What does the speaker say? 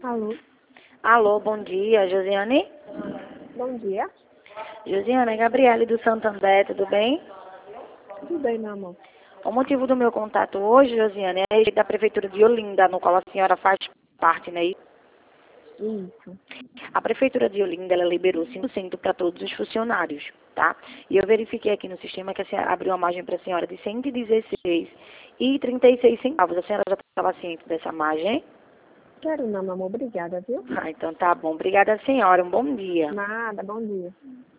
Alô, Alô, bom dia, Josiane? bom dia. Josiane, é Gabriele do Santander, tudo bem? Tudo bem, meu amor? O motivo do meu contato hoje, Josiane, é a respeito da Prefeitura de Olinda, no qual a senhora faz parte, né? Isso. A Prefeitura de Olinda, ela liberou 5% para todos os funcionários, tá? E eu verifiquei aqui no sistema que a senhora abriu uma margem para a senhora de 116,36 centavos. A senhora já estava ciente dessa margem? Quero não, meu amor. Obrigada, viu? Ah, então tá bom. Obrigada, senhora. Um bom dia. Nada, bom dia.